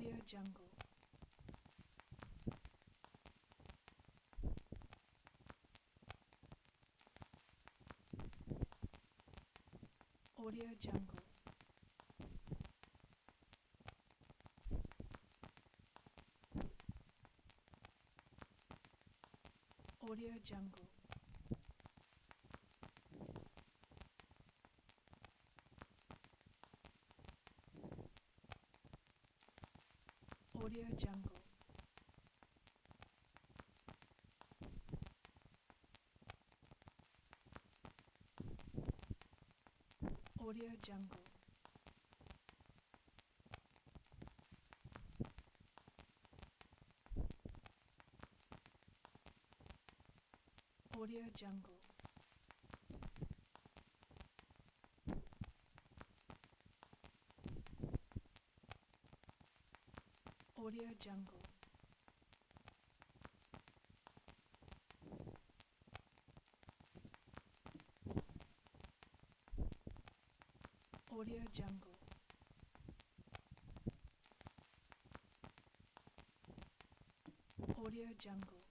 Audio Jungle. Audio Jungle. Audio Jungle. Audio Jungle. Audio Jungle. Audio Jungle. Audio Jungle. Audio Jungle. Audio Jungle.